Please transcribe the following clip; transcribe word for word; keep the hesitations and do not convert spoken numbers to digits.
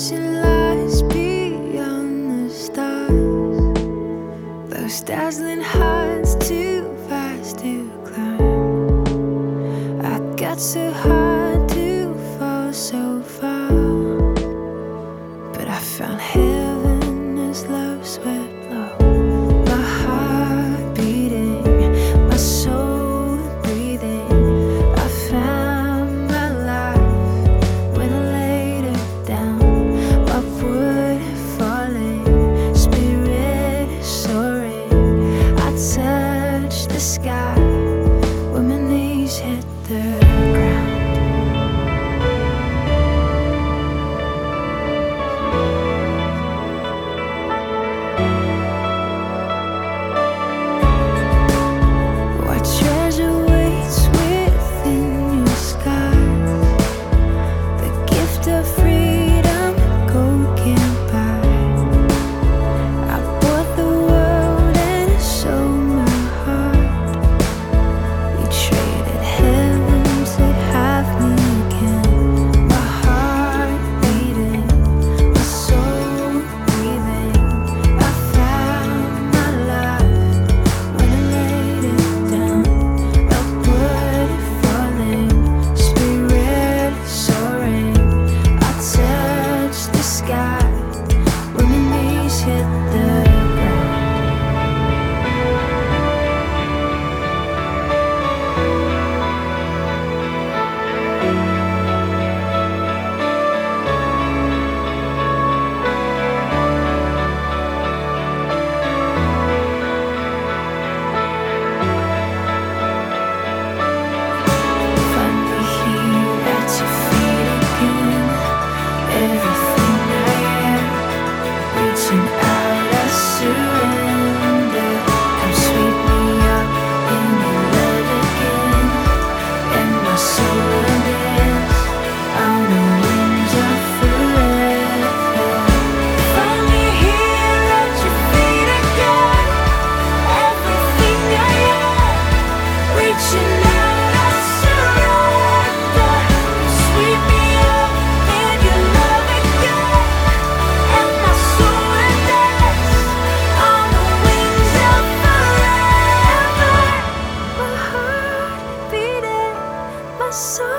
watching lights beyond the stars. Those dazzling heights too fast to climb. I got so hard to fall so far, but I found heaven as love swept low. My heart beating, my soul breathing. I found my life when I laid it down. Upward falling, spirit soaring. I touched the sky when my knees hit the ground. What treasure waits within your skies? The gift of freedom gold can't buy. I bought the world and sold my heart. We traded heaven to have me again. My heart beating, my soul breathing. I found my life when I laid it down. Upward falling, spirit soaring. I touched the sky when my knees hit the ground. Finally here at your feet again. Everything I am, reaching out, I surrender. Come sweep me up in your love again, and my soul will dance on the wings of forever. Finally here at your feet again. Everything I am, reaching out, I surrender. Sweep me up in your love again, and my soul will dance on the wings of forever. My heart beating, my soul